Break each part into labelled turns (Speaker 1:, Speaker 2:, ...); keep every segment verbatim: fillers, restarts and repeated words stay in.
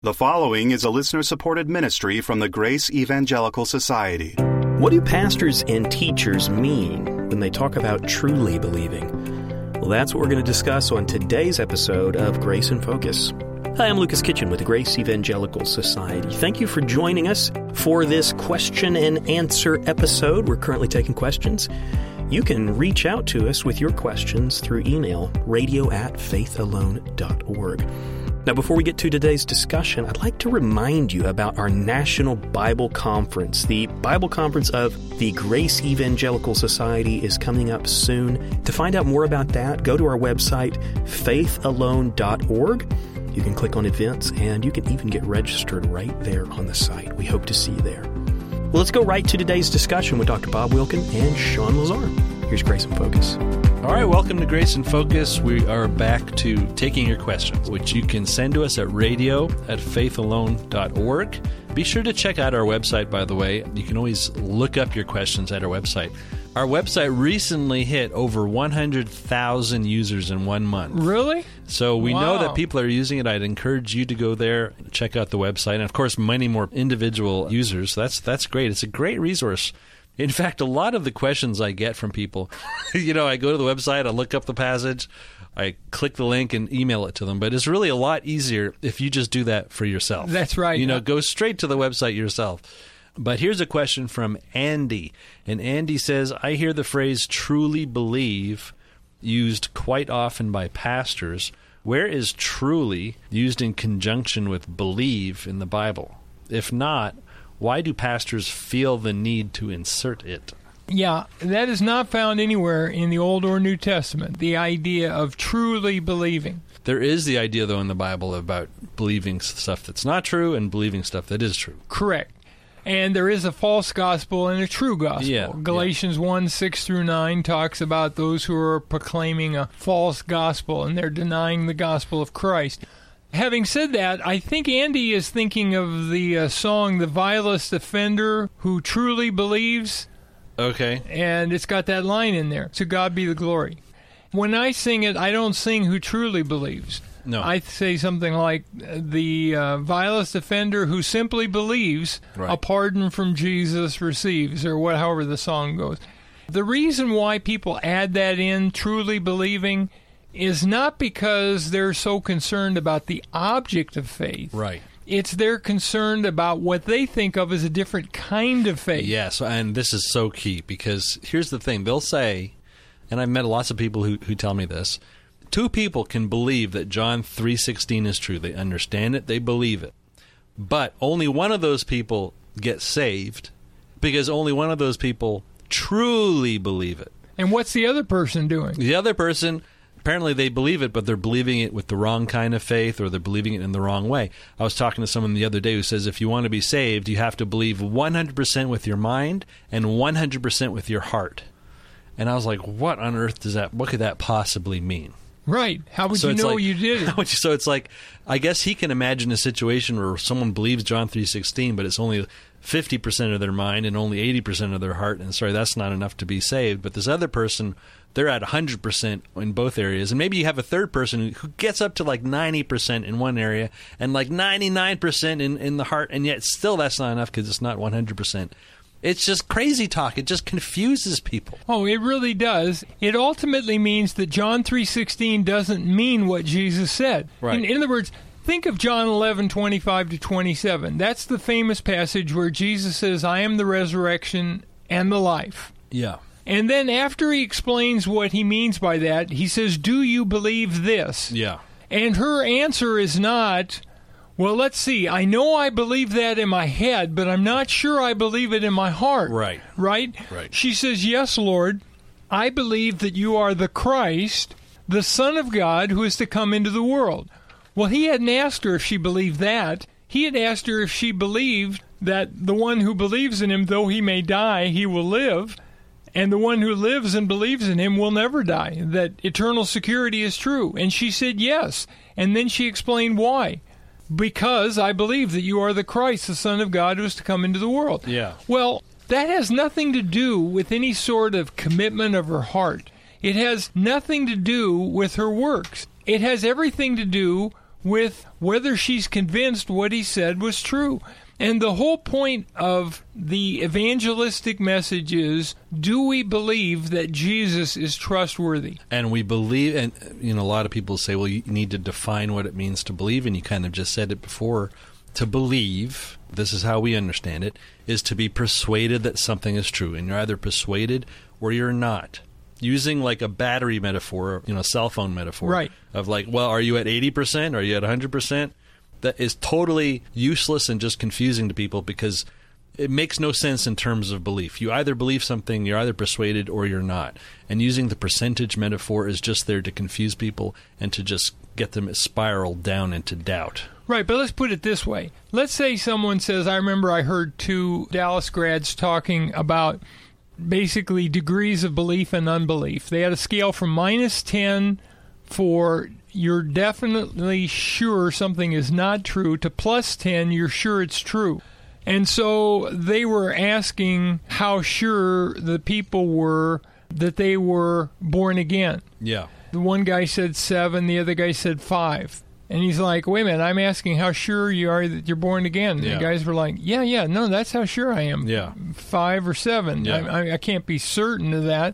Speaker 1: The following is a listener-supported ministry from the Grace Evangelical Society.
Speaker 2: What do pastors and teachers mean when they talk about truly believing? Well, that's what we're going to discuss on today's episode of Grace in Focus. Hi, I'm Lucas Kitchen with the Grace Evangelical Society. Thank you for joining us for this question and answer episode. We're currently taking questions. You can reach out to us with your questions through email, radio at faithalone dot org. Now, before we get to today's discussion, I'd like to remind you about our National Bible Conference. The Bible Conference of the Grace Evangelical Society is coming up soon. To find out more about that, go to our website, faith alone dot org. You can click on events, and you can even get registered right there on the site. We hope to see you there. Well, let's go right to today's discussion with Doctor Bob Wilkin and Sean Lazar. Here's Grace in Focus.
Speaker 3: All right, welcome to Grace in Focus. We are back to taking your questions, which you can send to us at radio at faith alone dot org. Be sure to check out our website, by the way. You can always look up your questions at our website. Our website recently hit over one hundred thousand users in one month.
Speaker 4: Really?
Speaker 3: So we
Speaker 4: Wow.
Speaker 3: know that people are using it. I'd encourage you to go there, check out the website, and of course, many more individual users. That's that's great. It's a great resource. In fact, a lot of the questions I get from people, you know, I go to the website, I look up the passage, I click the link and email it to them. But it's really a lot easier if you just do that for yourself.
Speaker 4: That's right.
Speaker 3: You know, go straight to the website yourself. But here's a question from Andy. And Andy says, I hear the phrase truly believe used quite often by pastors. Where is truly used in conjunction with believe in the Bible? If not, why do pastors feel the need to insert it?
Speaker 4: Yeah, that is not found anywhere in the Old or New Testament, the idea of truly believing.
Speaker 3: There is the idea, though, in the Bible about believing stuff that's not true and believing stuff that is true.
Speaker 4: Correct. And there is a false gospel and a true gospel.
Speaker 3: Yeah,
Speaker 4: Galatians
Speaker 3: yeah.
Speaker 4: one, six through nine talks about those who are proclaiming a false gospel and they're denying the gospel of Christ. Having said that, I think Andy is thinking of the uh, song, The Vilest Offender Who Truly Believes.
Speaker 3: Okay.
Speaker 4: And it's got that line in there, to God be the glory. When I sing it, I don't sing who truly believes.
Speaker 3: No.
Speaker 4: I say something like, the uh, vilest offender who simply believes
Speaker 3: right.
Speaker 4: a pardon from Jesus receives, or what, however the song goes. The reason why people add that in, truly believing, is not because they're so concerned about the object of faith.
Speaker 3: Right.
Speaker 4: It's they're concerned about what they think of as a different kind of faith.
Speaker 3: Yes, and this is so key, because here's the thing. They'll say, and I've met lots of people who, who tell me this, two people can believe that John three sixteen is true. They understand it, they believe it. But only one of those people gets saved because only one of those people truly believe it.
Speaker 4: And what's the other person doing?
Speaker 3: The other person, apparently they believe it, but they're believing it with the wrong kind of faith, or they're believing it in the wrong way. I was talking to someone the other day who says if you want to be saved, you have to believe one hundred percent with your mind and one hundred percent with your heart. And I was like, what on earth does that, what could that possibly mean?
Speaker 4: Right. How would
Speaker 3: So
Speaker 4: you
Speaker 3: it's
Speaker 4: know
Speaker 3: like-
Speaker 4: you did it?
Speaker 3: How would you- So it's like, I guess he can imagine a situation where someone believes John three sixteen, but it's only fifty percent of their mind and only eighty percent of their heart, and sorry, that's not enough to be saved. But this other person, they're at one hundred percent in both areas. And maybe you have a third person who gets up to like ninety percent in one area and like ninety-nine percent in, in the heart, and yet still that's not enough because it's not one hundred percent. It's just crazy talk. It just confuses people.
Speaker 4: Oh, it really does. It ultimately means that John three sixteen doesn't mean what Jesus said.
Speaker 3: Right.
Speaker 4: In, in other words, think of John eleven twenty-five to twenty-seven. That's the famous passage where Jesus says, I am the resurrection and the life.
Speaker 3: Yeah.
Speaker 4: And then after he explains what he means by that, he says, do you believe this?
Speaker 3: Yeah.
Speaker 4: And her answer is not, well, let's see, I know I believe that in my head, but I'm not sure I believe it in my heart.
Speaker 3: Right.
Speaker 4: Right?
Speaker 3: Right.
Speaker 4: She says, yes, Lord, I believe that you are the Christ, the Son of God, who is to come into the world. Well, he hadn't asked her if she believed that. He had asked her if she believed that the one who believes in him, though he may die, he will live, and the one who lives and believes in him will never die, that eternal security is true. And she said yes. And then she explained why. Because I believe that you are the Christ, the Son of God, who is to come into the world.
Speaker 3: Yeah.
Speaker 4: Well, that has nothing to do with any sort of commitment of her heart. It has nothing to do with her works. It has everything to do with whether she's convinced what he said was true. And the whole point of the evangelistic message is, do we believe that Jesus is trustworthy?
Speaker 3: And we believe, and you know, a lot of people say, well, you need to define what it means to believe, and you kind of just said it before. To believe, this is how we understand it, is to be persuaded that something is true. And you're either persuaded or you're not. Using like a battery metaphor, you know, cell phone metaphor.
Speaker 4: Right.
Speaker 3: Of like, well, are you at eighty percent? Are you at one hundred percent? That is totally useless and just confusing to people because it makes no sense in terms of belief. You either believe something, you're either persuaded or you're not. And using the percentage metaphor is just there to confuse people and to just get them spiraled down into doubt.
Speaker 4: Right, but let's put it this way. Let's say someone says, I remember I heard two Dallas grads talking about basically degrees of belief and unbelief. They had a scale from minus ten for you're definitely sure something is not true to plus ten, you're sure it's true. And so they were asking how sure the people were that they were born again.
Speaker 3: Yeah.
Speaker 4: The one guy said seven, the other guy said five. And he's like, wait a minute, I'm asking how sure you are that you're born again. And
Speaker 3: yeah.
Speaker 4: the guys were like, yeah, yeah, no, that's how sure I am.
Speaker 3: Yeah.
Speaker 4: Five or seven.
Speaker 3: Yeah.
Speaker 4: I, I, I can't be certain of that.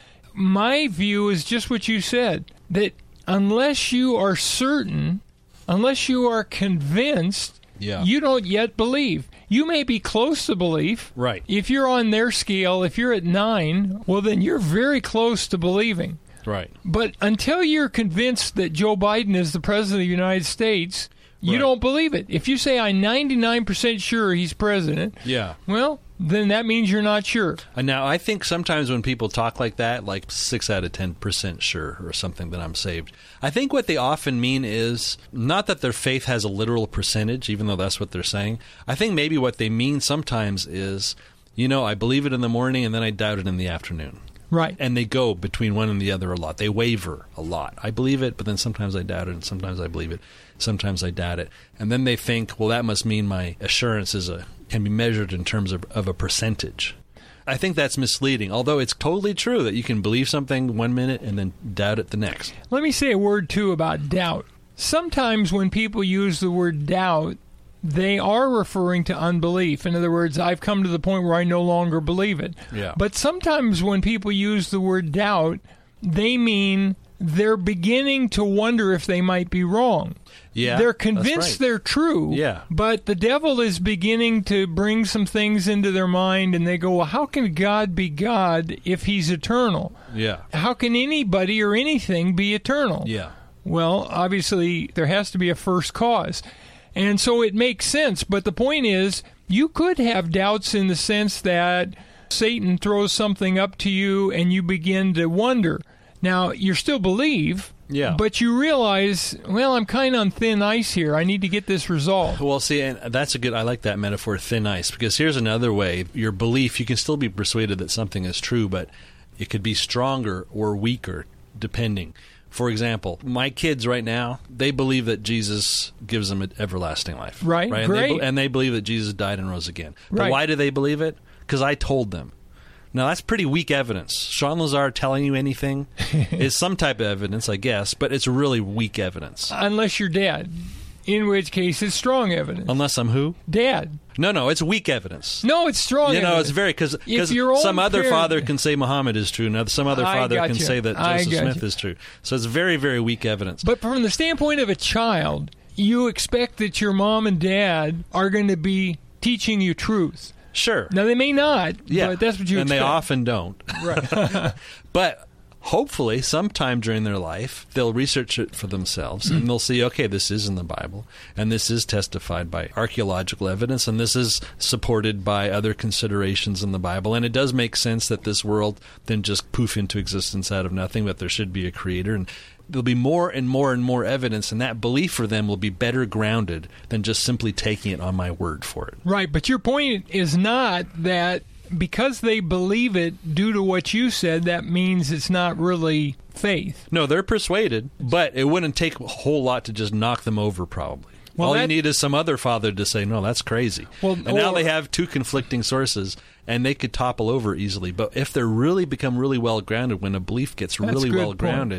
Speaker 4: My view is just what you said, that unless you are certain, unless you are convinced,
Speaker 3: yeah.
Speaker 4: you don't yet believe. You may be close to belief.
Speaker 3: Right.
Speaker 4: If you're on their scale, if you're at nine, well, then you're very close to believing.
Speaker 3: Right.
Speaker 4: But until you're convinced that Joe Biden is the president of the United States, you
Speaker 3: right.
Speaker 4: don't believe it. If you say, I'm ninety-nine percent sure he's president,
Speaker 3: yeah.
Speaker 4: well, then that means you're not sure.
Speaker 3: And now, I think sometimes when people talk like that, like six out of ten percent sure or something that I'm saved, I think what they often mean is not that their faith has a literal percentage, even though that's what they're saying. I think maybe what they mean sometimes is, you know, I believe it in the morning and then I doubt it in the afternoon.
Speaker 4: Right.
Speaker 3: And they go between one and the other a lot. They waver a lot. I believe it, but then sometimes I doubt it, and sometimes I believe it. Sometimes I doubt it. And then they think, well, that must mean my assurance is a can be measured in terms of, of a percentage. I think that's misleading, although it's totally true that you can believe something one minute and then doubt it the next.
Speaker 4: Let me say a word, too, about doubt. Sometimes when people use the word doubt, they are referring to unbelief. In other words, I've come to the point where I no longer believe it.
Speaker 3: Yeah.
Speaker 4: But sometimes when people use the word doubt, they mean they're beginning to wonder if they might be wrong.
Speaker 3: Yeah,
Speaker 4: they're convinced
Speaker 3: that's right.
Speaker 4: they're true,
Speaker 3: yeah.
Speaker 4: but the devil is beginning to bring some things into their mind, and they go, well, how can God be God if he's eternal?
Speaker 3: Yeah.
Speaker 4: How can anybody or anything be eternal?
Speaker 3: Yeah.
Speaker 4: Well, obviously, there has to be a first cause. And so it makes sense, but the point is, you could have doubts in the sense that Satan throws something up to you and you begin to wonder. Now, you still believe,
Speaker 3: yeah.
Speaker 4: but you realize, well, I'm kind of on thin ice here. I need to get this resolved.
Speaker 3: Well, see, and that's a good, I like that metaphor, thin ice, because here's another way. Your belief, you can still be persuaded that something is true, but it could be stronger or weaker, depending. For example, my kids right now, they believe that Jesus gives them an everlasting life.
Speaker 4: Right,
Speaker 3: right?
Speaker 4: great.
Speaker 3: And they, and they believe that Jesus died and rose again. But
Speaker 4: Right.
Speaker 3: why do they believe it? Because I told them. Now, that's pretty weak evidence. Sean Lazar telling you anything is some type of evidence, I guess, but it's really weak evidence.
Speaker 4: Unless you're dad, in which case it's strong evidence.
Speaker 3: Unless I'm who?
Speaker 4: Dad.
Speaker 3: No, no, it's weak evidence.
Speaker 4: No, it's strong
Speaker 3: You know,
Speaker 4: evidence.
Speaker 3: it's very, because
Speaker 4: If your own
Speaker 3: some other
Speaker 4: parent-
Speaker 3: father can say Muhammad is true, and some other
Speaker 4: I
Speaker 3: father can
Speaker 4: gotcha.
Speaker 3: say that
Speaker 4: I
Speaker 3: Joseph
Speaker 4: gotcha.
Speaker 3: Smith is true. So it's very, very weak evidence.
Speaker 4: But from the standpoint of a child, you expect that your mom and dad are going to be teaching you truth.
Speaker 3: Sure.
Speaker 4: Now, they may not,
Speaker 3: Yeah,
Speaker 4: but that's what you
Speaker 3: and
Speaker 4: expect.
Speaker 3: they often don't.
Speaker 4: Right.
Speaker 3: But hopefully, sometime during their life, they'll research it for themselves, and they'll see, okay, this is in the Bible, and this is testified by archaeological evidence, and this is supported by other considerations in the Bible, and it does make sense that this world didn't just poof into existence out of nothing, but there should be a creator, and there'll be more and more and more evidence, and that belief for them will be better grounded than just simply taking it on my word for it.
Speaker 4: Right, but your point is not that because they believe it due to what you said, that means it's not really faith.
Speaker 3: No, they're persuaded, but it wouldn't take a whole lot to just knock them over, probably.
Speaker 4: Well,
Speaker 3: All
Speaker 4: that-
Speaker 3: you need is some other father to say, no, that's crazy.
Speaker 4: Well,
Speaker 3: and now
Speaker 4: or-
Speaker 3: they have two conflicting sources, and they could topple over easily. But if they're really become really well-grounded, when a belief gets
Speaker 4: That's
Speaker 3: really
Speaker 4: a good
Speaker 3: well-grounded,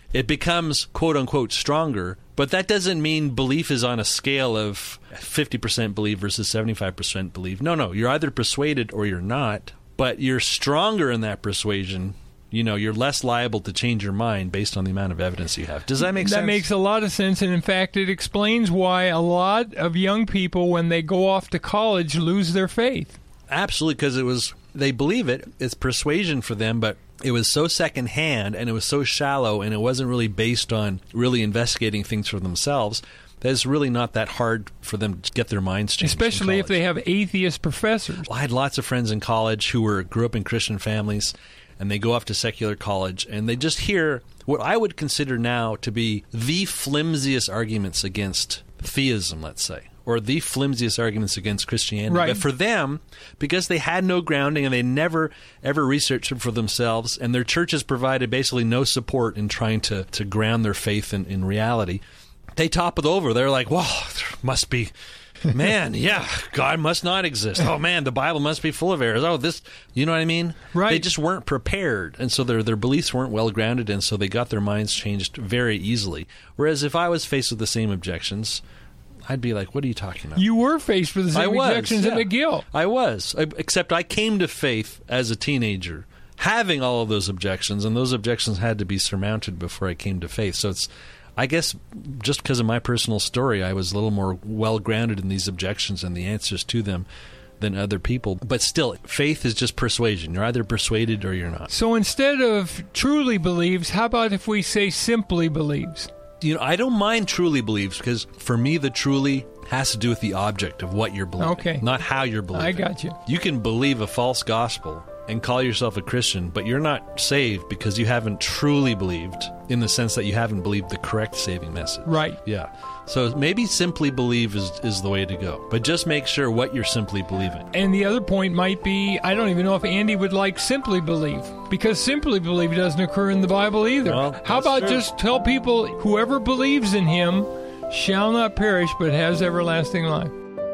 Speaker 3: it becomes quote-unquote stronger, but that doesn't mean belief is on a scale of fifty percent believe versus seventy-five percent believe. No, no, you're either persuaded or you're not, but you're stronger in that persuasion. You know, you're less liable to change your mind based on the amount of evidence you have. Does that make sense?
Speaker 4: That makes a lot of sense, and in fact, it explains why a lot of young people, when they go off to college, lose their faith.
Speaker 3: Absolutely, because it was, they believe it, it's persuasion for them, but it was so secondhand, and it was so shallow, and it wasn't really based on really investigating things for themselves, that it's really not that hard for them to get their minds changed.
Speaker 4: Especially if they have atheist professors.
Speaker 3: Well, I had lots of friends in college who were grew up in Christian families, and they go off to secular college, and they just hear what I would consider now to be the flimsiest arguments against theism, let's say, or the flimsiest arguments against Christianity.
Speaker 4: Right.
Speaker 3: But for them, because they had no grounding and they never, ever researched it for themselves, and their churches provided basically no support in trying to, to ground their faith in, in reality, they top it over. They're like, wow, there must be... Man, yeah, God must not exist. Oh, man, the Bible must be full of errors. Oh, this, you know what I mean?
Speaker 4: Right.
Speaker 3: They just weren't prepared, and so their their beliefs weren't well grounded, and so they got their minds changed very easily. Whereas if I was faced with the same objections, I'd be like, what are you talking about?
Speaker 4: You were faced with the same
Speaker 3: I was,
Speaker 4: objections
Speaker 3: yeah.
Speaker 4: at McGill.
Speaker 3: I was, I, except I came to faith as a teenager, having all of those objections, and those objections had to be surmounted before I came to faith. So it's... I guess just because of my personal story, I was a little more well-grounded in these objections and the answers to them than other people. But still, faith is just persuasion. You're either persuaded or you're not.
Speaker 4: So instead of truly believes, how about if we say simply believes?
Speaker 3: You know, I don't mind truly believes, because for me, the truly has to do with the object of what you're believing,
Speaker 4: okay.
Speaker 3: not how you're believing.
Speaker 4: I got you.
Speaker 3: You can believe a false gospel and call yourself a Christian, but you're not saved because you haven't truly believed, in the sense that you haven't believed the correct saving message.
Speaker 4: Right.
Speaker 3: Yeah. So maybe simply believe is, is the way to go. But just make sure what you're simply believing.
Speaker 4: And the other point might be, I don't even know if Andy would like simply believe, because simply believe doesn't occur in the Bible either.
Speaker 3: Well,
Speaker 4: How about
Speaker 3: true.
Speaker 4: just tell people, whoever believes in him shall not perish, but has everlasting life.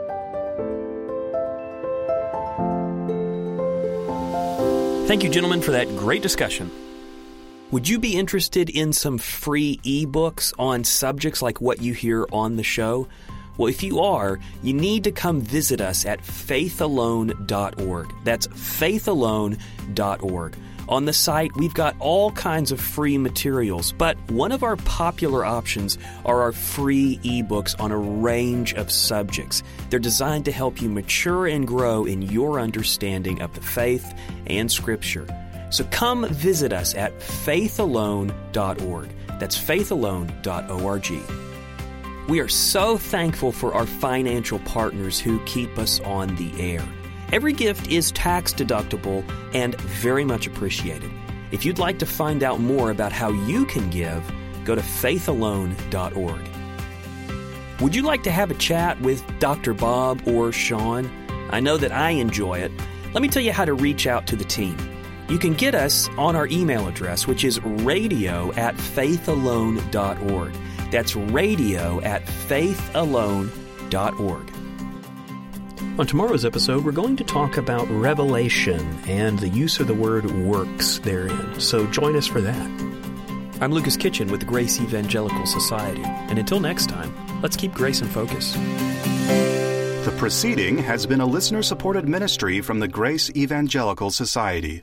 Speaker 2: Thank you, gentlemen, for that great discussion. Would you be interested in some free ebooks on subjects like what you hear on the show? Well, if you are, you need to come visit us at faith alone dot org. That's faith alone dot org. On the site, we've got all kinds of free materials, but one of our popular options are our free ebooks on a range of subjects. They're designed to help you mature and grow in your understanding of the faith and Scripture. So come visit us at faith alone dot org. That's faith alone dot org. We are so thankful for our financial partners who keep us on the air. Every gift is tax deductible and very much appreciated. If you'd like to find out more about how you can give, go to faith alone dot org. Would you like to have a chat with Doctor Bob or Sean? I know that I enjoy it. Let me tell you how to reach out to the team. You can get us on our email address, which is radio at faith alone dot org. That's radio at faith alone dot org.
Speaker 5: On tomorrow's episode, we're going to talk about revelation and the use of the word works therein. So join us for that.
Speaker 2: I'm Lucas Kitchen with the Grace Evangelical Society. And until next time, let's keep grace in focus.
Speaker 1: The proceeding has been a listener-supported ministry from the Grace Evangelical Society.